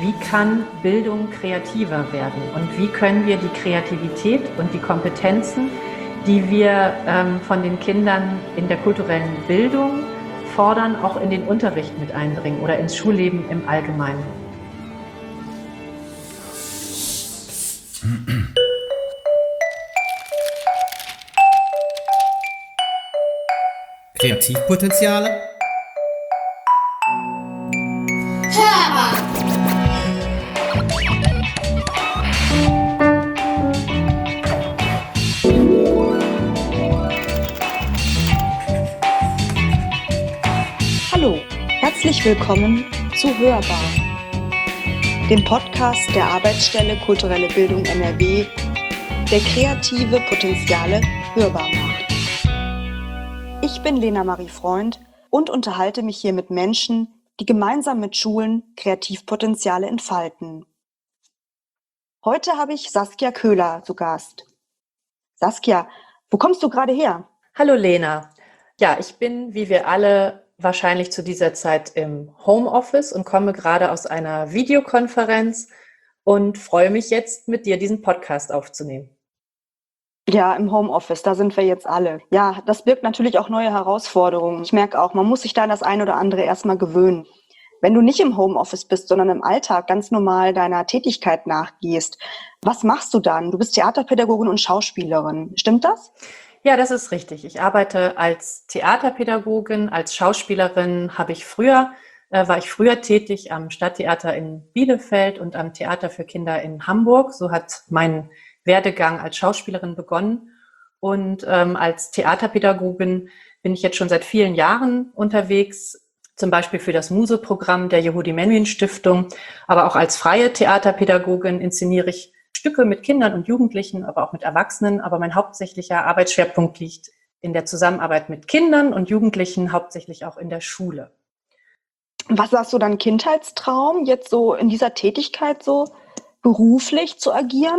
wie kann Bildung kreativer werden und wie können wir die Kreativität und die Kompetenzen, die wir von den Kindern in der kulturellen Bildung fordern, auch in den Unterricht mit einbringen oder ins Schulleben im Allgemeinen. Kreativpotenziale? Hörbar. Hallo, herzlich willkommen zu Hörbar, dem Podcast der Arbeitsstelle Kulturelle Bildung NRW, der kreative Potenziale hörbar macht. Ich bin Lena Marie Freund und unterhalte mich hier mit Menschen, die gemeinsam mit Schulen Kreativpotenziale entfalten. Heute habe ich Saskia Köhler zu Gast. Saskia, wo kommst du gerade her? Hallo Lena. Ja, ich bin, wie wir alle, wahrscheinlich zu dieser Zeit im Homeoffice und komme gerade aus einer Videokonferenz und freue mich jetzt, mit dir diesen Podcast aufzunehmen. Ja, im Homeoffice, da sind wir jetzt alle. Ja, das birgt natürlich auch neue Herausforderungen. Ich merke auch, man muss sich da an das ein oder andere erstmal gewöhnen. Wenn du nicht im Homeoffice bist, sondern im Alltag ganz normal deiner Tätigkeit nachgehst, was machst du dann? Du bist Theaterpädagogin und Schauspielerin. Stimmt das? Ja, das ist richtig. Ich arbeite als Theaterpädagogin, als Schauspielerin war ich früher tätig am Stadttheater in Bielefeld und am Theater für Kinder in Hamburg. So hat mein Werdegang als Schauspielerin begonnen. Und als Theaterpädagogin bin ich jetzt schon seit vielen Jahren unterwegs, zum Beispiel für das Muse-Programm der Yehudi Menuhin Stiftung, aber auch als freie Theaterpädagogin inszeniere ich Stücke mit Kindern und Jugendlichen, aber auch mit Erwachsenen. Aber mein hauptsächlicher Arbeitsschwerpunkt liegt in der Zusammenarbeit mit Kindern und Jugendlichen, hauptsächlich auch in der Schule. Was war so dein Kindheitstraum, jetzt so in dieser Tätigkeit so beruflich zu agieren?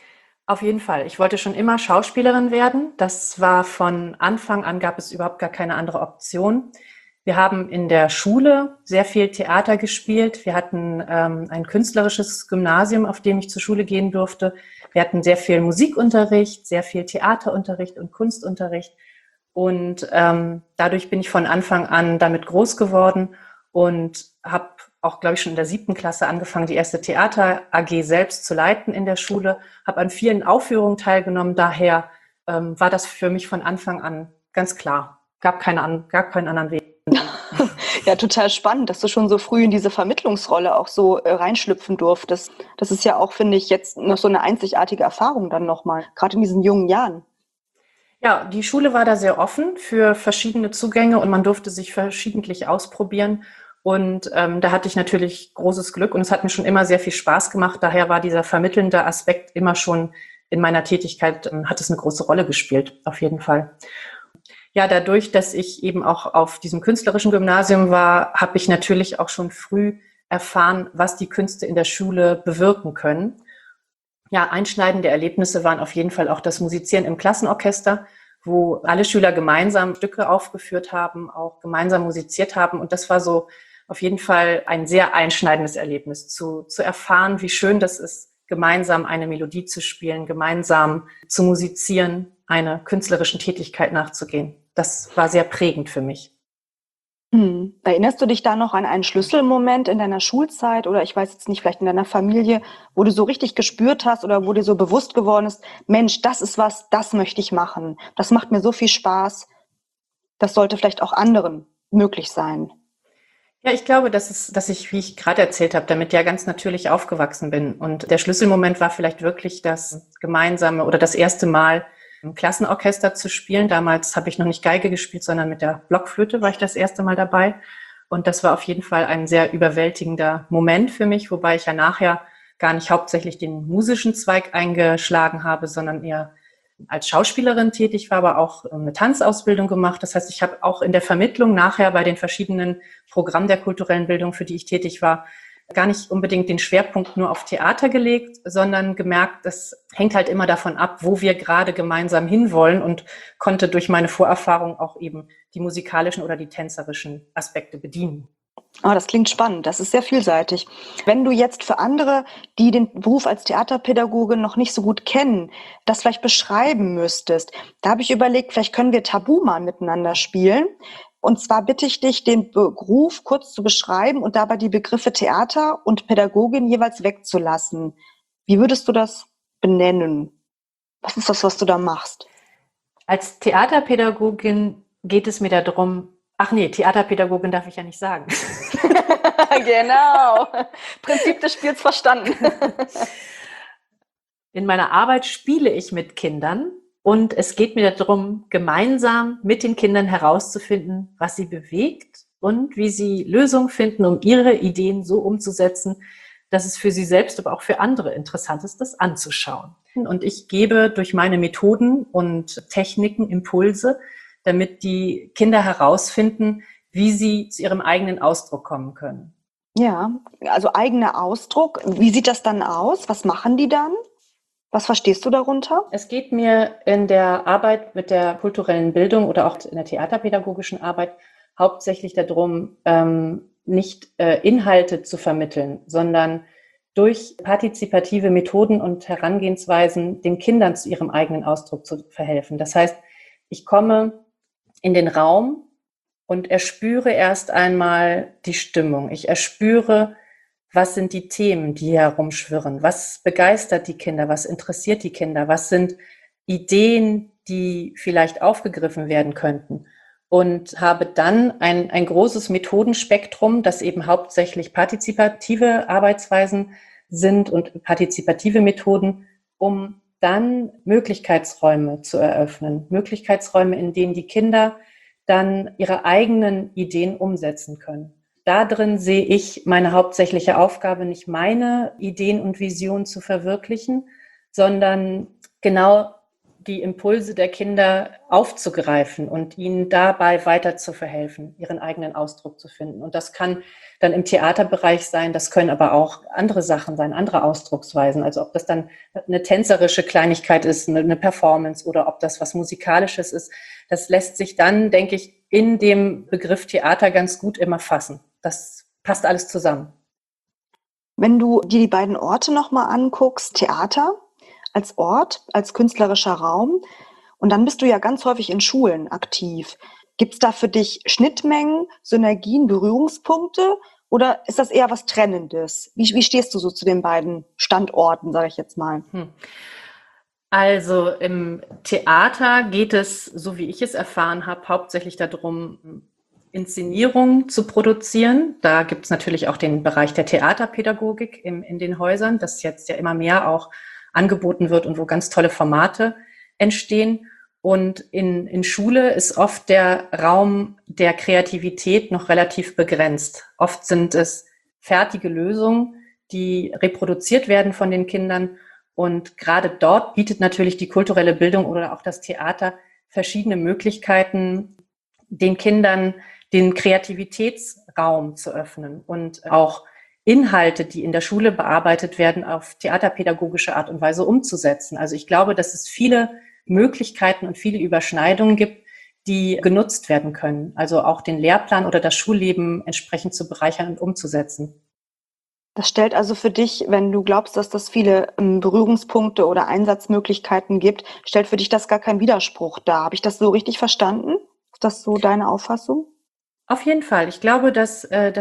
Auf jeden Fall. Ich wollte schon immer Schauspielerin werden. Das war von Anfang an, gab es überhaupt gar keine andere Option. Wir haben in der Schule sehr viel Theater gespielt. Wir hatten ein künstlerisches Gymnasium, auf dem ich zur Schule gehen durfte. Wir hatten sehr viel Musikunterricht, sehr viel Theaterunterricht und Kunstunterricht. Und dadurch bin ich von Anfang an damit groß geworden und habe auch, glaube ich, schon in der 7. Klasse angefangen, die erste Theater-AG selbst zu leiten in der Schule. Habe an vielen Aufführungen teilgenommen. Daher war das für mich von Anfang an ganz klar. Gab keinen anderen Weg. Ja, total spannend, dass du schon so früh in diese Vermittlungsrolle auch so reinschlüpfen durftest. Das ist ja auch, finde ich, jetzt noch so eine einzigartige Erfahrung dann nochmal, gerade in diesen jungen Jahren. Ja, die Schule war da sehr offen für verschiedene Zugänge und man durfte sich verschiedentlich ausprobieren. Und da hatte ich natürlich großes Glück und es hat mir schon immer sehr viel Spaß gemacht. Daher war dieser vermittelnde Aspekt immer schon in meiner Tätigkeit, hat es eine große Rolle gespielt, auf jeden Fall. Ja, dadurch, dass ich eben auch auf diesem künstlerischen Gymnasium war, habe ich natürlich auch schon früh erfahren, was die Künste in der Schule bewirken können. Ja, einschneidende Erlebnisse waren auf jeden Fall auch das Musizieren im Klassenorchester, wo alle Schüler gemeinsam Stücke aufgeführt haben, auch gemeinsam musiziert haben. Und das war so auf jeden Fall ein sehr einschneidendes Erlebnis, zu erfahren, wie schön das ist, gemeinsam eine Melodie zu spielen, gemeinsam zu musizieren, einer künstlerischen Tätigkeit nachzugehen. Das war sehr prägend für mich. Erinnerst du dich da noch an einen Schlüsselmoment in deiner Schulzeit oder ich weiß jetzt nicht, vielleicht in deiner Familie, wo du so richtig gespürt hast oder wo dir so bewusst geworden ist, Mensch, das ist was, das möchte ich machen. Das macht mir so viel Spaß. Das sollte vielleicht auch anderen möglich sein. Ja, ich glaube, dass ich, wie ich gerade erzählt habe, damit ja ganz natürlich aufgewachsen bin. Und der Schlüsselmoment war vielleicht wirklich das gemeinsame oder das erste Mal im Klassenorchester zu spielen. Damals habe ich noch nicht Geige gespielt, sondern mit der Blockflöte war ich das erste Mal dabei. Und das war auf jeden Fall ein sehr überwältigender Moment für mich, wobei ich ja nachher gar nicht hauptsächlich den musischen Zweig eingeschlagen habe, sondern eher als Schauspielerin tätig war, aber auch eine Tanzausbildung gemacht. Das heißt, ich habe auch in der Vermittlung nachher bei den verschiedenen Programmen der kulturellen Bildung, für die ich tätig war, gar nicht unbedingt den Schwerpunkt nur auf Theater gelegt, sondern gemerkt, das hängt halt immer davon ab, wo wir gerade gemeinsam hinwollen und konnte durch meine Vorerfahrung auch eben die musikalischen oder die tänzerischen Aspekte bedienen. Ah, das klingt spannend. Das ist sehr vielseitig. Wenn du jetzt für andere, die den Beruf als Theaterpädagogin noch nicht so gut kennen, das vielleicht beschreiben müsstest, da habe ich überlegt, vielleicht können wir Tabu mal miteinander spielen. Und zwar bitte ich dich, den Beruf kurz zu beschreiben und dabei die Begriffe Theater und Pädagogin jeweils wegzulassen. Wie würdest du das benennen? Was ist das, was du da machst? Als Theaterpädagogin geht es mir darum, ach nee, Theaterpädagogin darf ich ja nicht sagen. Genau. Prinzip des Spiels verstanden. In meiner Arbeit spiele ich mit Kindern und es geht mir darum, gemeinsam mit den Kindern herauszufinden, was sie bewegt und wie sie Lösungen finden, um ihre Ideen so umzusetzen, dass es für sie selbst, aber auch für andere interessant ist, das anzuschauen. Und ich gebe durch meine Methoden und Techniken Impulse, damit die Kinder herausfinden, wie sie zu ihrem eigenen Ausdruck kommen können. Ja, also eigener Ausdruck. Wie sieht das dann aus? Was machen die dann? Was verstehst du darunter? Es geht mir in der Arbeit mit der kulturellen Bildung oder auch in der theaterpädagogischen Arbeit hauptsächlich darum, nicht Inhalte zu vermitteln, sondern durch partizipative Methoden und Herangehensweisen den Kindern zu ihrem eigenen Ausdruck zu verhelfen. Das heißt, ich komme in den Raum und erspüre erst einmal die Stimmung. Ich erspüre, was sind die Themen, die hier herumschwirren? Was begeistert die Kinder? Was interessiert die Kinder? Was sind Ideen, die vielleicht aufgegriffen werden könnten? Und habe dann ein großes Methodenspektrum, das eben hauptsächlich partizipative Arbeitsweisen sind und partizipative Methoden, um dann Möglichkeitsräume zu eröffnen. Möglichkeitsräume, in denen die Kinder dann ihre eigenen Ideen umsetzen können. Da drin sehe ich meine hauptsächliche Aufgabe, nicht meine Ideen und Visionen zu verwirklichen, sondern genau die Impulse der Kinder aufzugreifen und ihnen dabei weiter zu verhelfen, ihren eigenen Ausdruck zu finden. Und das kann dann im Theaterbereich sein, das können aber auch andere Sachen sein, andere Ausdrucksweisen. Also ob das dann eine tänzerische Kleinigkeit ist, eine Performance oder ob das was Musikalisches ist, das lässt sich dann, denke ich, in dem Begriff Theater ganz gut immer fassen. Das passt alles zusammen. Wenn du dir die beiden Orte nochmal anguckst, Theater als Ort, als künstlerischer Raum, und dann bist du ja ganz häufig in Schulen aktiv. Gibt es da für dich Schnittmengen, Synergien, Berührungspunkte oder ist das eher was Trennendes? Wie stehst du so zu den beiden Standorten, sage ich jetzt mal? Also im Theater geht es, so wie ich es erfahren habe, hauptsächlich darum, Inszenierungen zu produzieren. Da gibt es natürlich auch den Bereich der Theaterpädagogik in den Häusern, das jetzt ja immer mehr auch angeboten wird und wo ganz tolle Formate entstehen. Und in Schule ist oft der Raum der Kreativität noch relativ begrenzt. Oft sind es fertige Lösungen, die reproduziert werden von den Kindern. Und gerade dort bietet natürlich die kulturelle Bildung oder auch das Theater verschiedene Möglichkeiten, den Kindern den Kreativitätsraum zu öffnen und auch Inhalte, die in der Schule bearbeitet werden, auf theaterpädagogische Art und Weise umzusetzen. Also ich glaube, dass es viele Möglichkeiten und viele Überschneidungen gibt, die genutzt werden können. Also auch den Lehrplan oder das Schulleben entsprechend zu bereichern und umzusetzen. Das stellt also für dich, wenn du glaubst, dass das viele Berührungspunkte oder Einsatzmöglichkeiten gibt, stellt für dich das gar keinen Widerspruch dar. Habe ich das so richtig verstanden? Ist das so deine Auffassung? Auf jeden Fall. Ich glaube, dass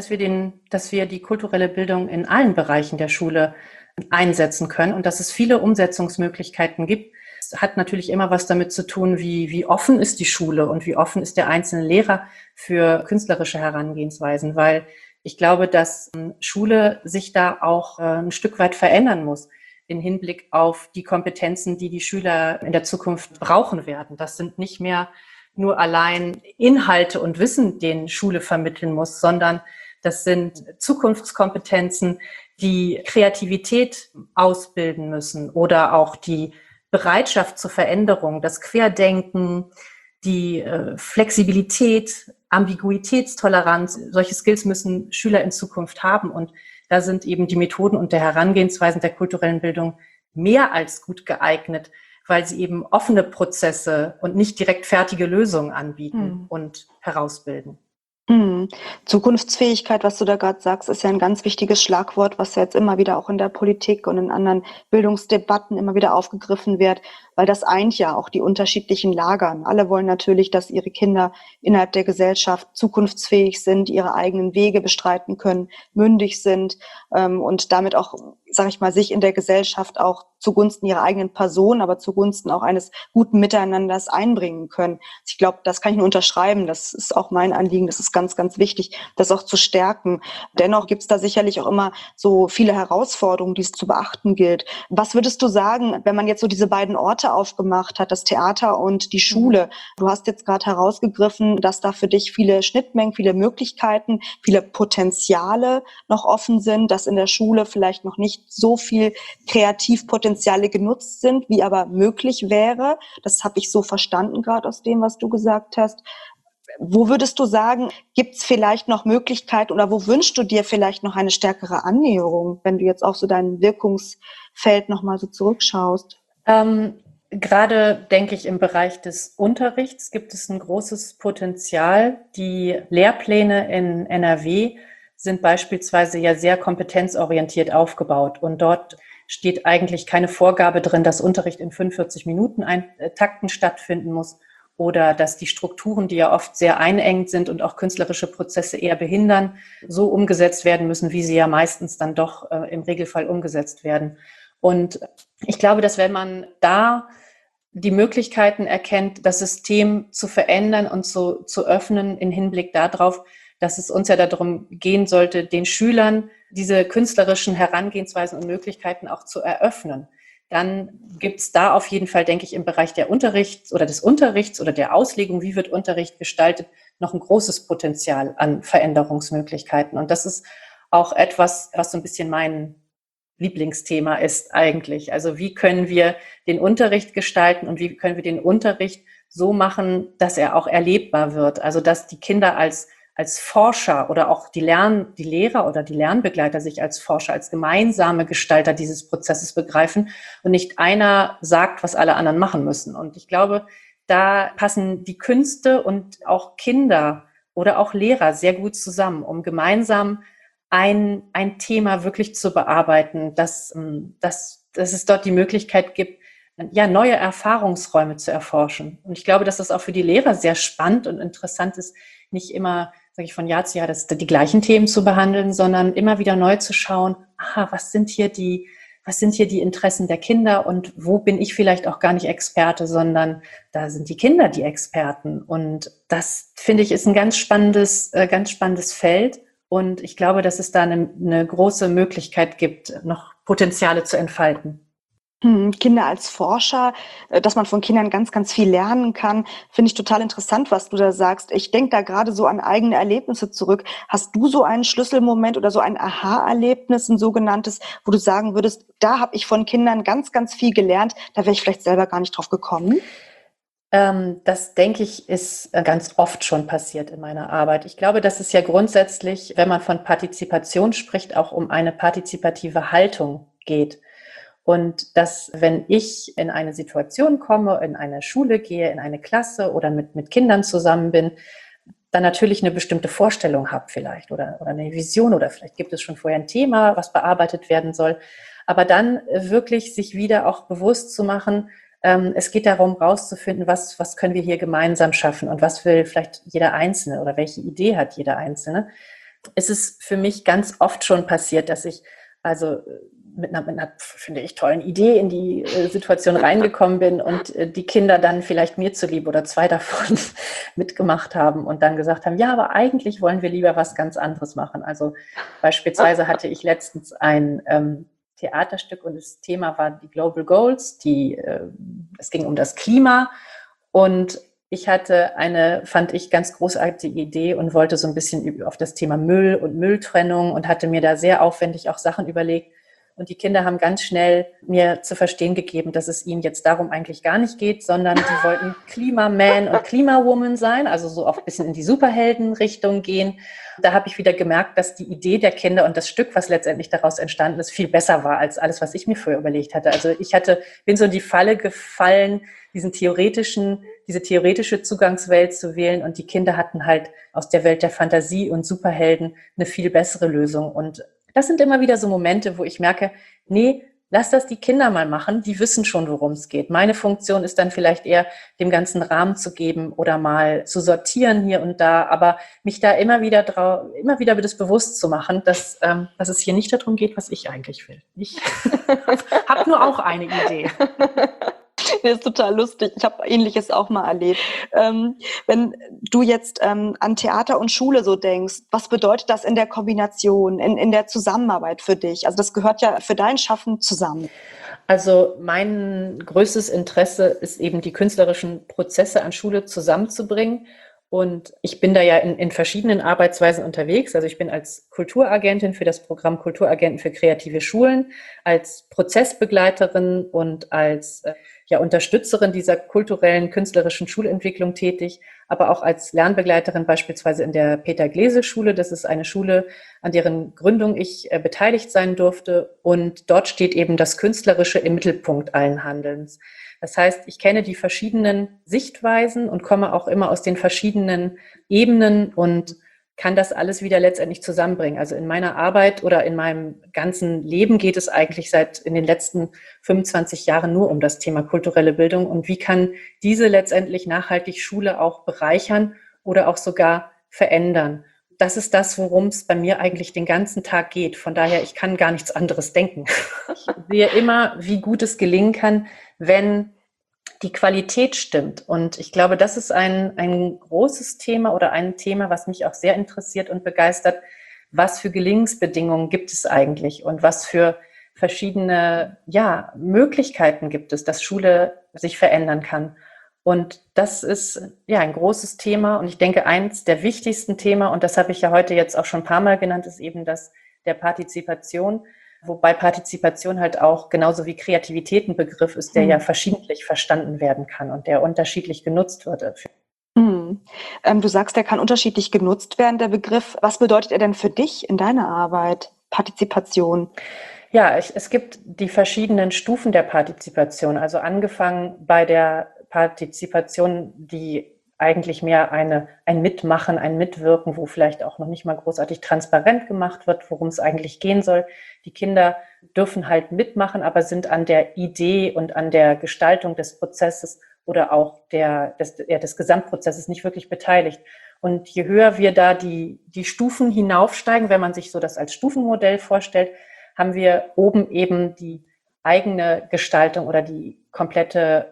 wir die kulturelle Bildung in allen Bereichen der Schule einsetzen können und dass es viele Umsetzungsmöglichkeiten gibt. Es hat natürlich immer was damit zu tun, wie offen ist die Schule und wie offen ist der einzelne Lehrer für künstlerische Herangehensweisen, weil ich glaube, dass Schule sich da auch ein Stück weit verändern muss im Hinblick auf die Kompetenzen, die die Schüler in der Zukunft brauchen werden. Das sind nicht mehr nur allein Inhalte und Wissen, den Schule vermitteln muss, sondern das sind Zukunftskompetenzen, die Kreativität ausbilden müssen oder auch die Bereitschaft zur Veränderung, das Querdenken, die Flexibilität, Ambiguitätstoleranz. Solche Skills müssen Schüler in Zukunft haben. Und da sind eben die Methoden und der Herangehensweisen der kulturellen Bildung mehr als gut geeignet, weil sie eben offene Prozesse und nicht direkt fertige Lösungen anbieten und herausbilden. Zukunftsfähigkeit, was du da gerade sagst, ist ja ein ganz wichtiges Schlagwort, was ja jetzt immer wieder auch in der Politik und in anderen Bildungsdebatten immer wieder aufgegriffen wird, weil das eint ja auch die unterschiedlichen Lagern. Alle wollen natürlich, dass ihre Kinder innerhalb der Gesellschaft zukunftsfähig sind, ihre eigenen Wege bestreiten können, mündig sind und damit auch, sage ich mal, sich in der Gesellschaft auch zugunsten ihrer eigenen Person, aber zugunsten auch eines guten Miteinanders einbringen können. Ich glaube, das kann ich nur unterschreiben. Das ist auch mein Anliegen. Das ist ganz, ganz wichtig, das auch zu stärken. Dennoch gibt es da sicherlich auch immer so viele Herausforderungen, die es zu beachten gilt. Was würdest du sagen, wenn man jetzt so diese beiden Orte aufgemacht hat, das Theater und die Schule? Du hast jetzt gerade herausgegriffen, dass da für dich viele Schnittmengen, viele Möglichkeiten, viele Potenziale noch offen sind, dass in der Schule vielleicht noch nicht so viel Kreativpotenziale genutzt sind, wie aber möglich wäre. Das habe ich so verstanden gerade aus dem, was du gesagt hast. Wo würdest du sagen, gibt es vielleicht noch Möglichkeiten oder wo wünschst du dir vielleicht noch eine stärkere Annäherung, wenn du jetzt auf so dein Wirkungsfeld nochmal so zurückschaust? Gerade denke ich, im Bereich des Unterrichts gibt es ein großes Potenzial. Die Lehrpläne in NRW sind beispielsweise ja sehr kompetenzorientiert aufgebaut und dort steht eigentlich keine Vorgabe drin, dass Unterricht in 45 Minuten Takten stattfinden muss oder dass die Strukturen, die ja oft sehr einengend sind und auch künstlerische Prozesse eher behindern, so umgesetzt werden müssen, wie sie ja meistens dann doch im Regelfall umgesetzt werden. Und ich glaube, dass wenn man da die Möglichkeiten erkennt, das System zu verändern und zu öffnen im Hinblick darauf, dass es uns ja darum gehen sollte, den Schülern diese künstlerischen Herangehensweisen und Möglichkeiten auch zu eröffnen. Dann gibt es da auf jeden Fall, denke ich, im Bereich der Unterrichts oder des Unterrichts oder der Auslegung, wie wird Unterricht gestaltet, noch ein großes Potenzial an Veränderungsmöglichkeiten. Und das ist auch etwas, was so ein bisschen mein Lieblingsthema ist eigentlich. Also wie können wir den Unterricht gestalten und wie können wir den Unterricht so machen, dass er auch erlebbar wird. Also dass die Kinder als Forscher oder auch die Lehrer oder die Lernbegleiter sich als Forscher, als gemeinsame Gestalter dieses Prozesses begreifen und nicht einer sagt, was alle anderen machen müssen. Und ich glaube, da passen die Künste und auch Kinder oder auch Lehrer sehr gut zusammen, um gemeinsam ein Thema wirklich zu bearbeiten, dass es dort die Möglichkeit gibt, ja, neue Erfahrungsräume zu erforschen. Und ich glaube, dass das auch für die Lehrer sehr spannend und interessant ist, nicht immer, sage ich, von Jahr zu Jahr die gleichen Themen zu behandeln, sondern immer wieder neu zu schauen, aha, was sind hier die Interessen der Kinder und wo bin ich vielleicht auch gar nicht Experte, sondern da sind die Kinder die Experten. Und das, finde ich, ist ein ganz spannendes Feld. Und ich glaube, dass es da eine große Möglichkeit gibt, noch Potenziale zu entfalten. Kinder als Forscher, dass man von Kindern ganz, ganz viel lernen kann, finde ich total interessant, was du da sagst. Ich denke da gerade so an eigene Erlebnisse zurück. Hast du so einen Schlüsselmoment oder so ein Aha-Erlebnis, ein sogenanntes, wo du sagen würdest, da habe ich von Kindern ganz, ganz viel gelernt, da wäre ich vielleicht selber gar nicht drauf gekommen? Das, denke ich, ist ganz oft schon passiert in meiner Arbeit. Ich glaube, dass es ja grundsätzlich, wenn man von Partizipation spricht, auch um eine partizipative Haltung geht. Und dass, wenn ich in eine Situation komme, in eine Schule gehe, in eine Klasse oder mit Kindern zusammen bin, dann natürlich eine bestimmte Vorstellung habe vielleicht oder eine Vision oder vielleicht gibt es schon vorher ein Thema, was bearbeitet werden soll. Aber dann wirklich sich wieder auch bewusst zu machen, es geht darum, rauszufinden, was können wir hier gemeinsam schaffen und was will vielleicht jeder Einzelne oder welche Idee hat jeder Einzelne. Es ist für mich ganz oft schon passiert, dass ich also mit einer, finde ich, tollen Idee in die Situation reingekommen bin und die Kinder dann vielleicht mir zuliebe oder zwei davon mitgemacht haben und dann gesagt haben, ja, aber eigentlich wollen wir lieber was ganz anderes machen. Also beispielsweise hatte ich letztens ein Theaterstück und das Thema war die Global Goals, es ging um das Klima und ich hatte fand ich, ganz großartige Idee und wollte so ein bisschen auf das Thema Müll und Mülltrennung und hatte mir da sehr aufwendig auch Sachen überlegt. Und die Kinder haben ganz schnell mir zu verstehen gegeben, dass es ihnen jetzt darum eigentlich gar nicht geht, sondern die wollten Klimaman und Klimawoman sein, also so auch ein bisschen in die Superhelden-Richtung gehen. Da habe ich wieder gemerkt, dass die Idee der Kinder und das Stück, was letztendlich daraus entstanden ist, viel besser war als alles, was ich mir früher überlegt hatte. Also bin so in die Falle gefallen, diese theoretische Zugangswelt zu wählen, und die Kinder hatten halt aus der Welt der Fantasie und Superhelden eine viel bessere Lösung. Und das sind immer wieder so Momente, wo ich merke, nee, lass das die Kinder mal machen, die wissen schon, worum es geht. Meine Funktion ist dann vielleicht eher, dem ganzen Rahmen zu geben oder mal zu sortieren hier und da, aber mich da immer wieder das bewusst zu machen, dass es hier nicht darum geht, was ich eigentlich will. Ich habe nur auch eine Idee. Das ist total lustig. Ich habe Ähnliches auch mal erlebt. Wenn du jetzt an Theater und Schule so denkst, was bedeutet das in der Kombination, in der Zusammenarbeit für dich? Also das gehört ja für dein Schaffen zusammen. Also mein größtes Interesse ist eben, die künstlerischen Prozesse an Schule zusammenzubringen. Und ich bin da ja in verschiedenen Arbeitsweisen unterwegs. Also ich bin als Kulturagentin für das Programm Kulturagenten für kreative Schulen, als Prozessbegleiterin und als Unterstützerin dieser kulturellen, künstlerischen Schulentwicklung tätig, aber auch als Lernbegleiterin beispielsweise in der Peter-Gleese-Schule. Das ist eine Schule, an deren Gründung ich beteiligt sein durfte. Und dort steht eben das Künstlerische im Mittelpunkt allen Handelns. Das heißt, ich kenne die verschiedenen Sichtweisen und komme auch immer aus den verschiedenen Ebenen und kann das alles wieder letztendlich zusammenbringen. Also in meiner Arbeit oder in meinem ganzen Leben geht es eigentlich in den letzten 25 Jahren nur um das Thema kulturelle Bildung und wie kann diese letztendlich nachhaltig Schule auch bereichern oder auch sogar verändern. Das ist das, worum es bei mir eigentlich den ganzen Tag geht. Von daher, ich kann gar nichts anderes denken. Ich sehe immer, wie gut es gelingen kann, wenn die Qualität stimmt. Und ich glaube, das ist ein großes Thema oder ein Thema, was mich auch sehr interessiert und begeistert. Was für Gelingensbedingungen gibt es eigentlich und was für verschiedene Möglichkeiten gibt es, dass Schule sich verändern kann. Und das ist ein großes Thema. Und ich denke, eins der wichtigsten Themen, und das habe ich ja heute jetzt auch schon ein paar Mal genannt, ist eben das der Partizipation. Wobei Partizipation halt auch genauso wie Kreativität ein Begriff ist, der ja verschiedentlich verstanden werden kann und der unterschiedlich genutzt wird. Du sagst, der kann unterschiedlich genutzt werden, der Begriff. Was bedeutet er denn für dich in deiner Arbeit, Partizipation? Ja, es gibt die verschiedenen Stufen der Partizipation. Also angefangen bei der Partizipation, die eigentlich mehr ein Mitmachen, ein Mitwirken, wo vielleicht auch noch nicht mal großartig transparent gemacht wird, worum es eigentlich gehen soll. Die Kinder dürfen halt mitmachen, aber sind an der Idee und an der Gestaltung des Prozesses oder auch des Gesamtprozesses nicht wirklich beteiligt. Und je höher wir da die Stufen hinaufsteigen, wenn man sich so das als Stufenmodell vorstellt, haben wir oben eben die eigene Gestaltung oder die komplette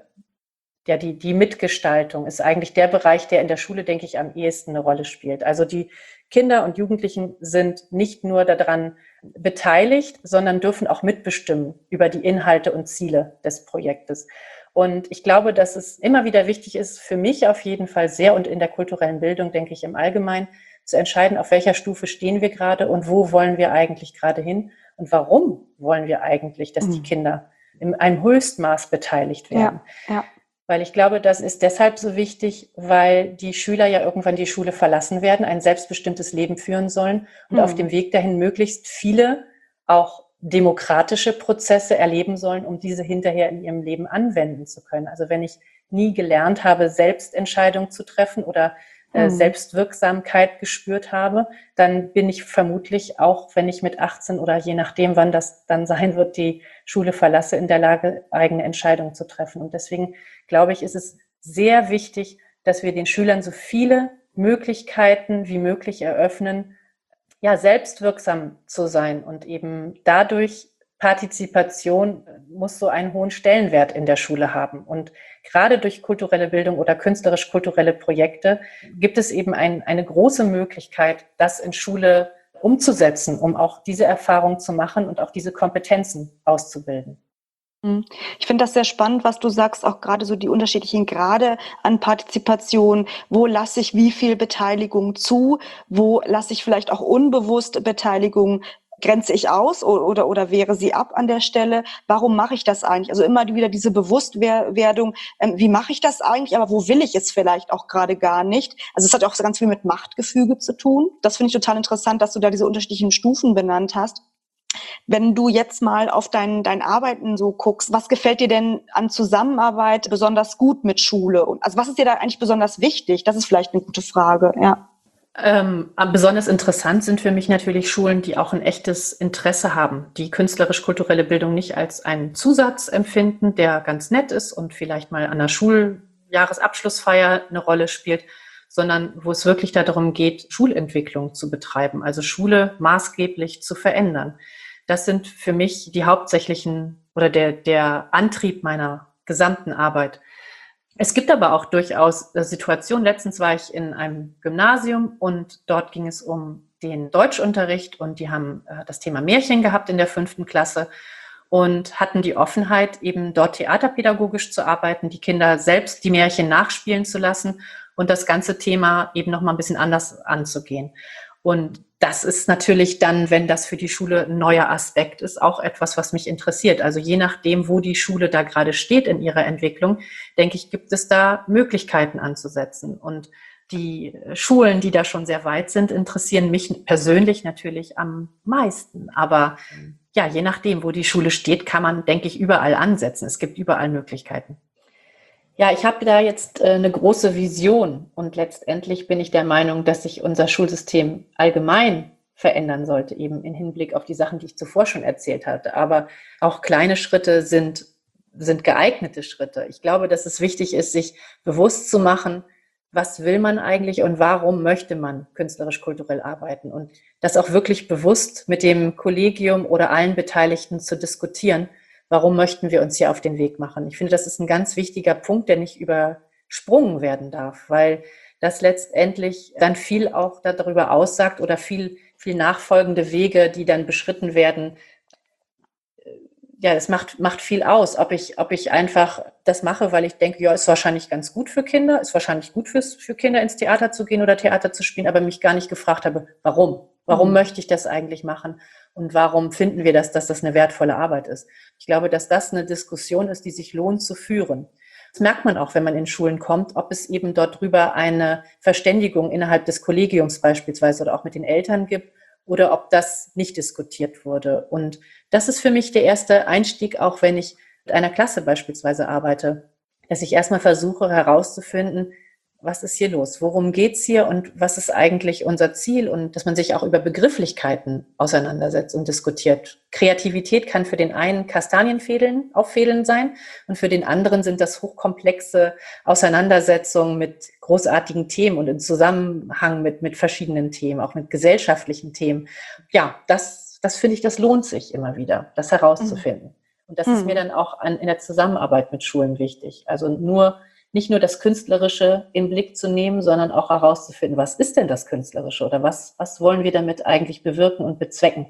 die Mitgestaltung ist eigentlich der Bereich, der in der Schule, denke ich, am ehesten eine Rolle spielt. Also die Kinder und Jugendlichen sind nicht nur daran beteiligt, sondern dürfen auch mitbestimmen über die Inhalte und Ziele des Projektes. Und ich glaube, dass es immer wieder wichtig ist, für mich auf jeden Fall sehr und in der kulturellen Bildung, denke ich, im Allgemeinen, zu entscheiden, auf welcher Stufe stehen wir gerade und wo wollen wir eigentlich gerade hin und warum wollen wir eigentlich, dass die Kinder in einem Höchstmaß beteiligt werden. Ja. Weil ich glaube, das ist deshalb so wichtig, weil die Schüler ja irgendwann die Schule verlassen werden, ein selbstbestimmtes Leben führen sollen und auf dem Weg dahin möglichst viele auch demokratische Prozesse erleben sollen, um diese hinterher in ihrem Leben anwenden zu können. Also wenn ich nie gelernt habe, Selbstentscheidungen zu treffen oder Selbstwirksamkeit gespürt habe, dann bin ich vermutlich auch, wenn ich mit 18 oder je nachdem, wann das dann sein wird, die Schule verlasse, in der Lage, eigene Entscheidungen zu treffen. Und deswegen glaube ich, ist es sehr wichtig, dass wir den Schülern so viele Möglichkeiten wie möglich eröffnen, selbstwirksam zu sein und eben dadurch Partizipation muss so einen hohen Stellenwert in der Schule haben. Und gerade durch kulturelle Bildung oder künstlerisch-kulturelle Projekte gibt es eben eine große Möglichkeit, das in Schule umzusetzen, um auch diese Erfahrung zu machen und auch diese Kompetenzen auszubilden. Ich finde das sehr spannend, was du sagst, auch gerade so die unterschiedlichen Grade an Partizipation. Wo lasse ich wie viel Beteiligung zu? Wo lasse ich vielleicht auch unbewusst Beteiligung grenze ich aus oder wehre sie ab an der Stelle? Warum mache ich das eigentlich? Also immer wieder diese Bewusstwerdung, wie mache ich das eigentlich, aber wo will ich es vielleicht auch gerade gar nicht? Also es hat auch ganz viel mit Machtgefüge zu tun. Das finde ich total interessant, dass du da diese unterschiedlichen Stufen benannt hast. Wenn du jetzt mal auf dein Arbeiten so guckst, was gefällt dir denn an Zusammenarbeit besonders gut mit Schule? Also was ist dir da eigentlich besonders wichtig? Das ist vielleicht eine gute Frage, ja. Besonders interessant sind für mich natürlich Schulen, die auch ein echtes Interesse haben, die künstlerisch-kulturelle Bildung nicht als einen Zusatz empfinden, der ganz nett ist und vielleicht mal an der Schuljahresabschlussfeier eine Rolle spielt, sondern wo es wirklich darum geht, Schulentwicklung zu betreiben, also Schule maßgeblich zu verändern. Das sind für mich die hauptsächlichen oder der Antrieb meiner gesamten Arbeit. Es gibt aber auch durchaus Situationen. Letztens war ich in einem Gymnasium und dort ging es um den Deutschunterricht und die haben das Thema Märchen gehabt in der 5. Klasse und hatten die Offenheit, eben dort theaterpädagogisch zu arbeiten, die Kinder selbst die Märchen nachspielen zu lassen und das ganze Thema eben noch mal ein bisschen anders anzugehen. Und das ist natürlich dann, wenn das für die Schule ein neuer Aspekt ist, auch etwas, was mich interessiert. Also je nachdem, wo die Schule da gerade steht in ihrer Entwicklung, denke ich, gibt es da Möglichkeiten anzusetzen. Und die Schulen, die da schon sehr weit sind, interessieren mich persönlich natürlich am meisten. Aber ja, je nachdem, wo die Schule steht, kann man, denke ich, überall ansetzen. Es gibt überall Möglichkeiten. Ja, ich habe da jetzt eine große Vision und letztendlich bin ich der Meinung, dass sich unser Schulsystem allgemein verändern sollte, eben im Hinblick auf die Sachen, die ich zuvor schon erzählt hatte. Aber auch kleine Schritte sind geeignete Schritte. Ich glaube, dass es wichtig ist, sich bewusst zu machen, was will man eigentlich und warum möchte man künstlerisch-kulturell arbeiten und das auch wirklich bewusst mit dem Kollegium oder allen Beteiligten zu diskutieren. Warum möchten wir uns hier auf den Weg machen? Ich finde, das ist ein ganz wichtiger Punkt, der nicht übersprungen werden darf, weil das letztendlich dann viel auch darüber aussagt oder viel nachfolgende Wege, die dann beschritten werden. Ja, das macht viel aus, ob ich einfach das mache, weil ich denke, ja, ist wahrscheinlich ganz gut für Kinder, ist wahrscheinlich gut für Kinder ins Theater zu gehen oder Theater zu spielen, aber mich gar nicht gefragt habe, warum? Warum möchte ich das eigentlich machen? Und warum finden wir dass das eine wertvolle Arbeit ist? Ich glaube, dass das eine Diskussion ist, die sich lohnt zu führen. Das merkt man auch, wenn man in Schulen kommt, ob es eben dort drüber eine Verständigung innerhalb des Kollegiums beispielsweise oder auch mit den Eltern gibt oder ob das nicht diskutiert wurde. Und das ist für mich der erste Einstieg, auch wenn ich mit einer Klasse beispielsweise arbeite, dass ich erstmal versuche herauszufinden, was ist hier los? Worum geht's hier und was ist eigentlich unser Ziel? Und dass man sich auch über Begrifflichkeiten auseinandersetzt und diskutiert. Kreativität kann für den einen auffädeln sein und für den anderen sind das hochkomplexe Auseinandersetzungen mit großartigen Themen und im Zusammenhang mit verschiedenen Themen, auch mit gesellschaftlichen Themen. Ja, das finde ich, das lohnt sich immer wieder, das herauszufinden. Und das ist mir dann auch in der Zusammenarbeit mit Schulen wichtig. Also nicht nur das Künstlerische in den Blick zu nehmen, sondern auch herauszufinden, was ist denn das Künstlerische oder was wollen wir damit eigentlich bewirken und bezwecken.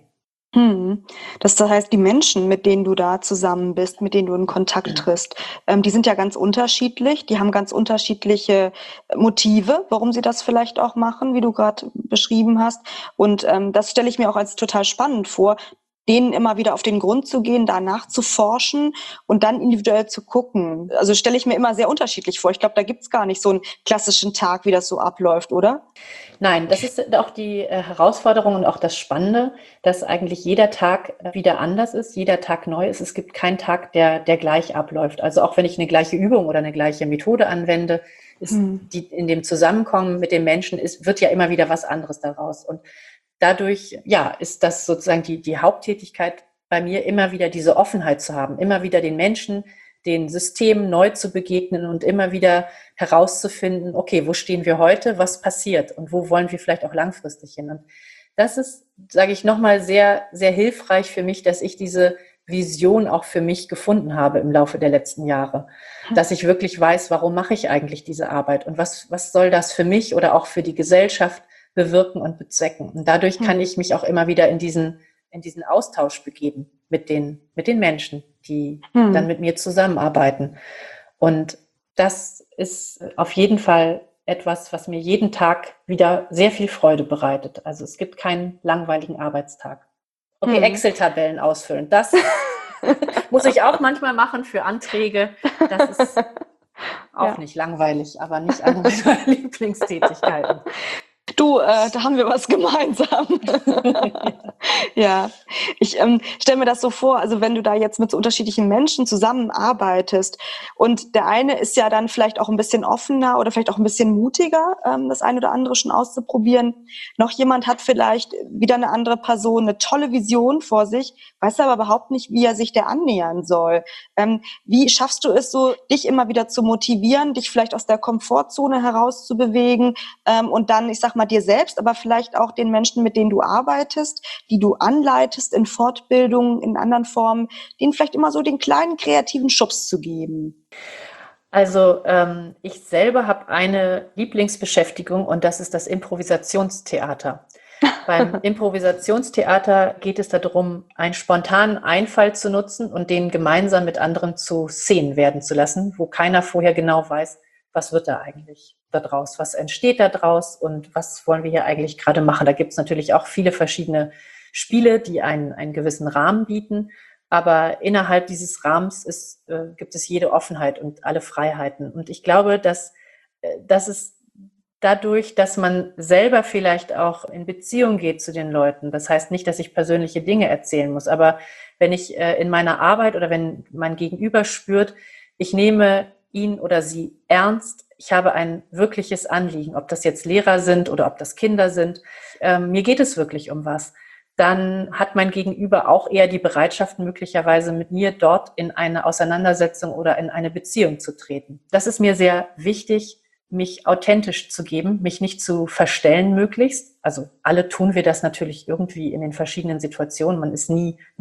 Das heißt, die Menschen, mit denen du da zusammen bist, mit denen du in Kontakt trittst, die sind ja ganz unterschiedlich, die haben ganz unterschiedliche Motive, warum sie das vielleicht auch machen, wie du gerade beschrieben hast. Und das stelle ich mir auch als total spannend vor, denen immer wieder auf den Grund zu gehen, danach zu forschen und dann individuell zu gucken. Also stelle ich mir immer sehr unterschiedlich vor. Ich glaube, da gibt's gar nicht so einen klassischen Tag, wie das so abläuft, oder? Nein, das ist auch die Herausforderung und auch das Spannende, dass eigentlich jeder Tag wieder anders ist, jeder Tag neu ist. Es gibt keinen Tag, der gleich abläuft. Also auch wenn ich eine gleiche Übung oder eine gleiche Methode anwende, ist die in dem Zusammenkommen mit den Menschen wird ja immer wieder was anderes daraus. Und dadurch, ja, ist das sozusagen die Haupttätigkeit bei mir, immer wieder diese Offenheit zu haben, immer wieder den Menschen, den Systemen neu zu begegnen und immer wieder herauszufinden, okay, wo stehen wir heute, was passiert und wo wollen wir vielleicht auch langfristig hin. Und das ist, sage ich nochmal, sehr, sehr hilfreich für mich, dass ich diese Vision auch für mich gefunden habe im Laufe der letzten Jahre. Dass ich wirklich weiß, warum mache ich eigentlich diese Arbeit und was soll das für mich oder auch für die Gesellschaft bewirken und bezwecken. Und dadurch kann ich mich auch immer wieder in diesen Austausch begeben mit den Menschen, die dann mit mir zusammenarbeiten. Und das ist auf jeden Fall etwas, was mir jeden Tag wieder sehr viel Freude bereitet. Also es gibt keinen langweiligen Arbeitstag. Okay, Excel-Tabellen ausfüllen. Das muss ich auch manchmal machen für Anträge. Das ist auch nicht langweilig, aber nicht eine meiner Lieblingstätigkeiten. Du, da haben wir was gemeinsam. Ja, ich stelle mir das so vor, also wenn du da jetzt mit so unterschiedlichen Menschen zusammenarbeitest und der eine ist ja dann vielleicht auch ein bisschen offener oder vielleicht auch ein bisschen mutiger, das eine oder andere schon auszuprobieren. Noch jemand hat vielleicht wieder eine andere Person, eine tolle Vision vor sich, weiß aber überhaupt nicht, wie er sich der annähern soll. Wie schaffst du es so, dich immer wieder zu motivieren, dich vielleicht aus der Komfortzone herauszubewegen und dann, ich sag mal, dir selbst, aber vielleicht auch den Menschen, mit denen du arbeitest, die du anleitest in Fortbildungen, in anderen Formen, denen vielleicht immer so den kleinen kreativen Schubs zu geben? Also ich selber habe eine Lieblingsbeschäftigung und das ist das Improvisationstheater. Beim Improvisationstheater geht es darum, einen spontanen Einfall zu nutzen und den gemeinsam mit anderen zu Szenen werden zu lassen, wo keiner vorher genau weiß, was wird da eigentlich da draus, was entsteht da draus und was wollen wir hier eigentlich gerade machen. Da gibt es natürlich auch viele verschiedene Spiele, die einen gewissen Rahmen bieten, aber innerhalb dieses Rahmens gibt es jede Offenheit und alle Freiheiten. Und ich glaube, dass es dadurch, dass man selber vielleicht auch in Beziehung geht zu den Leuten, das heißt nicht, dass ich persönliche Dinge erzählen muss, aber wenn ich in meiner Arbeit oder wenn mein Gegenüber spürt, ich nehme ihn oder sie ernst, ich habe ein wirkliches Anliegen, ob das jetzt Lehrer sind oder ob das Kinder sind, mir geht es wirklich um was, dann hat mein Gegenüber auch eher die Bereitschaft, möglicherweise mit mir dort in eine Auseinandersetzung oder in eine Beziehung zu treten. Das ist mir sehr wichtig, mich authentisch zu geben, mich nicht zu verstellen möglichst. Also alle tun wir das natürlich irgendwie in den verschiedenen Situationen. Man ist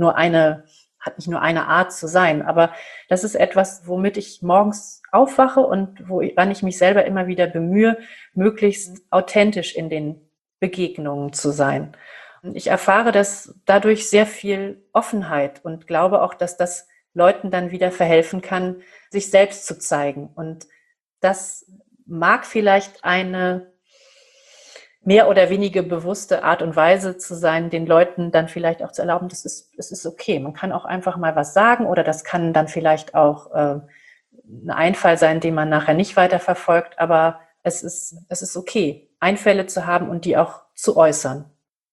hat nicht nur eine Art zu sein, aber das ist etwas, womit ich morgens aufwache und woran ich mich selber immer wieder bemühe, möglichst authentisch in den Begegnungen zu sein. Und ich erfahre das dadurch sehr viel Offenheit und glaube auch, dass das Leuten dann wieder verhelfen kann, sich selbst zu zeigen. Und das mag vielleicht eine mehr oder weniger bewusste Art und Weise zu sein, den Leuten dann vielleicht auch zu erlauben, es ist okay. Man kann auch einfach mal was sagen oder das kann dann vielleicht auch ein Einfall sein, den man nachher nicht weiterverfolgt, aber es ist okay, Einfälle zu haben und die auch zu äußern.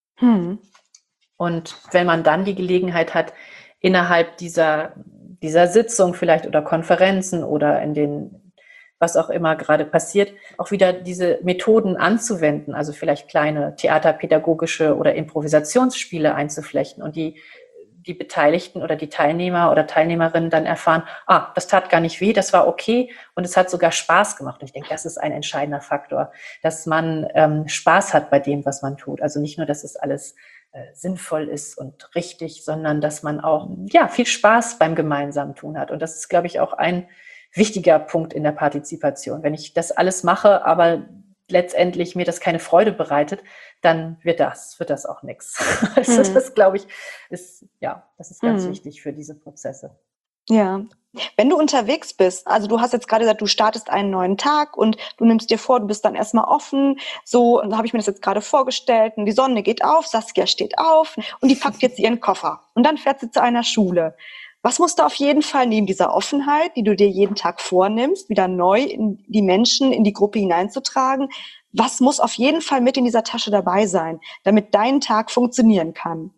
Und wenn man dann die Gelegenheit hat, innerhalb dieser Sitzung vielleicht oder Konferenzen oder in den was auch immer gerade passiert, auch wieder diese Methoden anzuwenden, also vielleicht kleine theaterpädagogische oder Improvisationsspiele einzuflechten und die Beteiligten oder die Teilnehmer oder Teilnehmerinnen dann erfahren, das tat gar nicht weh, das war okay und es hat sogar Spaß gemacht. Und ich denke, das ist ein entscheidender Faktor, dass man Spaß hat bei dem, was man tut. Also nicht nur, dass es alles sinnvoll ist und richtig, sondern dass man auch viel Spaß beim gemeinsamen Tun hat. Und das ist, glaube ich, auch ein wichtiger Punkt in der Partizipation. Wenn ich das alles mache, aber letztendlich mir das keine Freude bereitet, dann wird das auch nichts. Also das, glaube ich, ist ganz wichtig für diese Prozesse. Ja. Wenn du unterwegs bist, also du hast jetzt gerade gesagt, du startest einen neuen Tag und du nimmst dir vor, du bist dann erstmal offen, so habe ich mir das jetzt gerade vorgestellt, und die Sonne geht auf, Saskia steht auf und die packt jetzt ihren Koffer und dann fährt sie zu einer Schule. Was musst du auf jeden Fall neben dieser Offenheit, die du dir jeden Tag vornimmst, wieder neu in die Menschen, in die Gruppe hineinzutragen, was muss auf jeden Fall mit in dieser Tasche dabei sein, damit dein Tag funktionieren kann?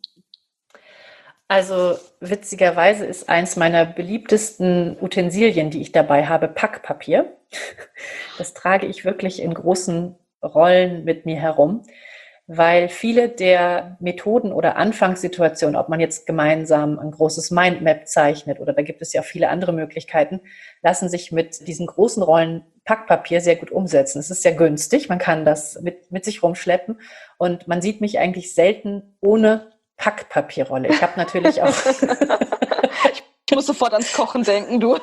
Also witzigerweise ist eins meiner beliebtesten Utensilien, die ich dabei habe, Packpapier. Das trage ich wirklich in großen Rollen mit mir herum, weil viele der Methoden oder Anfangssituationen, ob man jetzt gemeinsam ein großes Mindmap zeichnet oder da gibt es ja viele andere Möglichkeiten, lassen sich mit diesen großen Rollen Packpapier sehr gut umsetzen. Es ist sehr günstig, man kann das mit sich rumschleppen und man sieht mich eigentlich selten ohne Packpapierrolle. Ich habe natürlich auch... Ich muss sofort ans Kochen denken, du.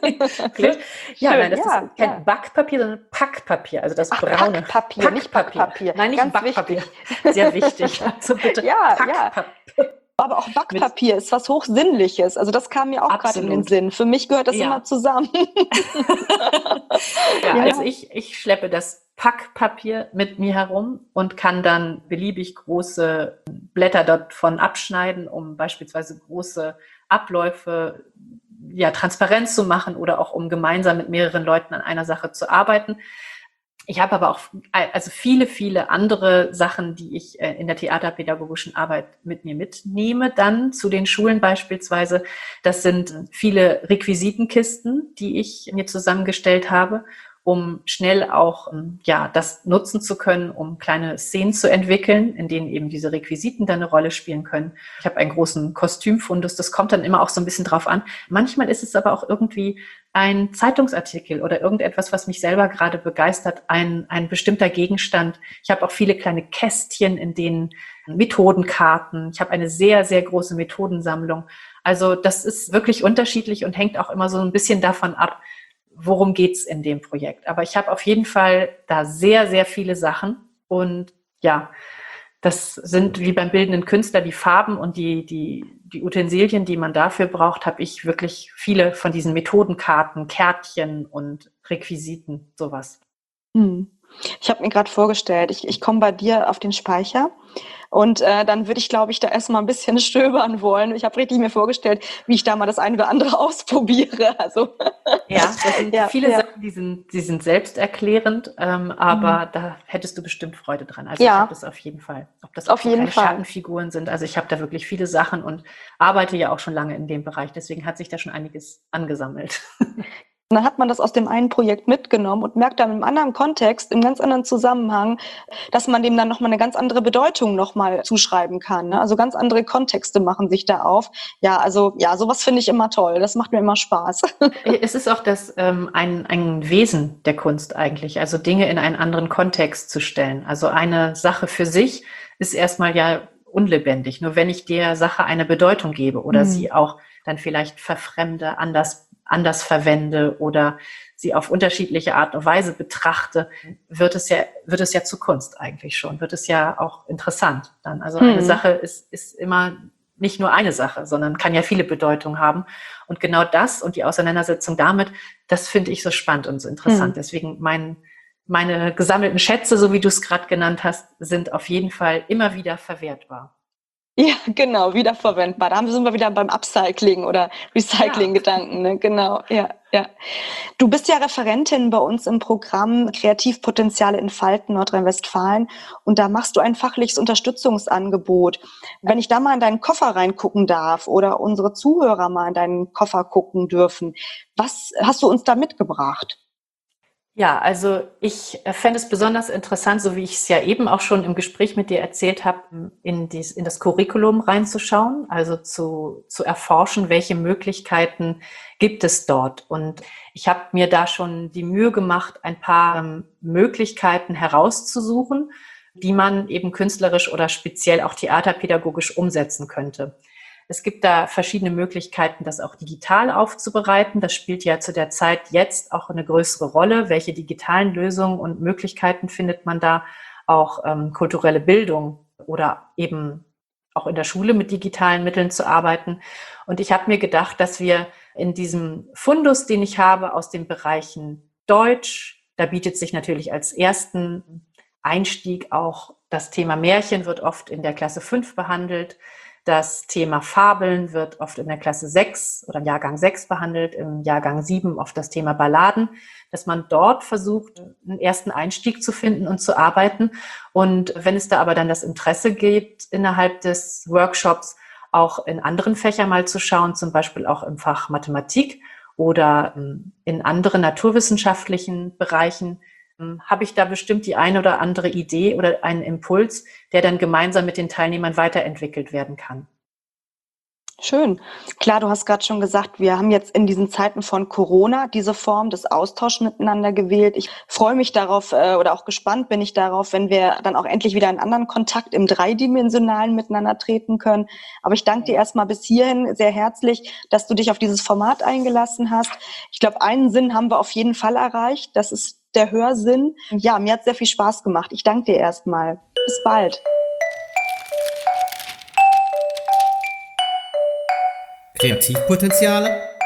Ja, nein, das ist kein Backpapier, sondern Packpapier, also das braune. Packpapier, nicht Backpapier. Nein, nicht Backpapier. Wichtig. Sehr wichtig. Also bitte Packpapier. Aber auch Backpapier ist was Hochsinnliches. Also das kam mir auch gerade in den Sinn. Für mich gehört das immer zusammen. Also ich schleppe das Packpapier mit mir herum und kann dann beliebig große Blätter davon abschneiden, um beispielsweise große Abläufe transparent zu machen oder auch um gemeinsam mit mehreren Leuten an einer Sache zu arbeiten. Ich habe aber auch viele, viele andere Sachen, die ich in der theaterpädagogischen Arbeit mit mir mitnehme, dann zu den Schulen beispielsweise. Das sind viele Requisitenkisten, die ich mir zusammengestellt habe, um schnell auch das nutzen zu können, um kleine Szenen zu entwickeln, in denen eben diese Requisiten dann eine Rolle spielen können. Ich habe einen großen Kostümfundus, das kommt dann immer auch so ein bisschen drauf an. Manchmal ist es aber auch irgendwie ein Zeitungsartikel oder irgendetwas, was mich selber gerade begeistert, ein bestimmter Gegenstand. Ich habe auch viele kleine Kästchen, in denen Methodenkarten. Ich habe eine sehr, sehr große Methodensammlung. Also das ist wirklich unterschiedlich und hängt auch immer so ein bisschen davon ab, worum geht's in dem Projekt. Aber ich habe auf jeden Fall da sehr, sehr viele Sachen. Und ja, das sind wie beim bildenden Künstler die Farben und die Utensilien, die man dafür braucht, habe ich wirklich viele von diesen Methodenkarten, Kärtchen und Requisiten, sowas. Ich habe mir gerade vorgestellt, ich komme bei dir auf den Speicher und dann würde ich, glaube ich, da erstmal ein bisschen stöbern wollen. Ich habe richtig mir vorgestellt, wie ich da mal das eine oder andere ausprobiere. Also ja, das sind viele Sachen, die sind selbsterklärend, aber da hättest du bestimmt Freude dran. Also ich habe das auf jeden Fall. Ob das auch so kleine Schattenfiguren sind. Also ich habe da wirklich viele Sachen und arbeite ja auch schon lange in dem Bereich. Deswegen hat sich da schon einiges angesammelt. Und dann hat man das aus dem einen Projekt mitgenommen und merkt dann im anderen Kontext, im ganz anderen Zusammenhang, dass man dem dann nochmal eine ganz andere Bedeutung nochmal zuschreiben kann. Ne? Also ganz andere Kontexte machen sich da auf. Ja, also sowas finde ich immer toll. Das macht mir immer Spaß. Es ist auch ein Wesen der Kunst eigentlich, also Dinge in einen anderen Kontext zu stellen. Also eine Sache für sich ist erstmal ja unlebendig. Nur wenn ich der Sache eine Bedeutung gebe oder sie auch dann vielleicht verfremde, anders verwende oder sie auf unterschiedliche Art und Weise betrachte, wird es ja zu Kunst eigentlich schon, wird es ja auch interessant dann. Also eine Sache ist immer nicht nur eine Sache, sondern kann ja viele Bedeutungen haben. Und genau das und die Auseinandersetzung damit, das finde ich so spannend und so interessant. Deswegen meine gesammelten Schätze, so wie du es gerade genannt hast, sind auf jeden Fall immer wieder verwertbar. Ja, genau, wiederverwendbar. Da sind wir wieder beim Upcycling oder Recycling-Gedanken, ne? Genau, ja. Du bist ja Referentin bei uns im Programm Kreativpotenziale entfalten Nordrhein-Westfalen und da machst du ein fachliches Unterstützungsangebot. Wenn ich da mal in deinen Koffer reingucken darf oder unsere Zuhörer mal in deinen Koffer gucken dürfen, was hast du uns da mitgebracht? Ja, also ich fände es besonders interessant, so wie ich es ja eben auch schon im Gespräch mit dir erzählt habe, in das Curriculum reinzuschauen, also zu erforschen, welche Möglichkeiten gibt es dort. Und ich habe mir da schon die Mühe gemacht, ein paar Möglichkeiten herauszusuchen, die man eben künstlerisch oder speziell auch theaterpädagogisch umsetzen könnte. Es gibt da verschiedene Möglichkeiten, das auch digital aufzubereiten. Das spielt ja zu der Zeit jetzt auch eine größere Rolle. Welche digitalen Lösungen und Möglichkeiten findet man da? Auch kulturelle Bildung oder eben auch in der Schule mit digitalen Mitteln zu arbeiten. Und ich habe mir gedacht, dass wir in diesem Fundus, den ich habe aus den Bereichen Deutsch, da bietet sich natürlich als ersten Einstieg auch das Thema Märchen, wird oft in der Klasse 5 behandelt. Das Thema Fabeln wird oft in der Klasse 6 oder im Jahrgang 6 behandelt, im Jahrgang 7 oft das Thema Balladen, dass man dort versucht, einen ersten Einstieg zu finden und zu arbeiten. Und wenn es da aber dann das Interesse gibt, innerhalb des Workshops auch in anderen Fächern mal zu schauen, zum Beispiel auch im Fach Mathematik oder in anderen naturwissenschaftlichen Bereichen, habe ich da bestimmt die eine oder andere Idee oder einen Impuls, der dann gemeinsam mit den Teilnehmern weiterentwickelt werden kann. Schön. Klar, du hast gerade schon gesagt, wir haben jetzt in diesen Zeiten von Corona diese Form des Austauschs miteinander gewählt. Ich freue mich darauf oder auch gespannt bin ich darauf, wenn wir dann auch endlich wieder einen anderen Kontakt im Dreidimensionalen miteinander treten können. Aber ich danke dir erstmal bis hierhin sehr herzlich, dass du dich auf dieses Format eingelassen hast. Ich glaube, einen Sinn haben wir auf jeden Fall erreicht. Das ist der Hörsinn. Ja, mir hat sehr viel Spaß gemacht. Ich danke dir erstmal. Bis bald. Kreativpotenziale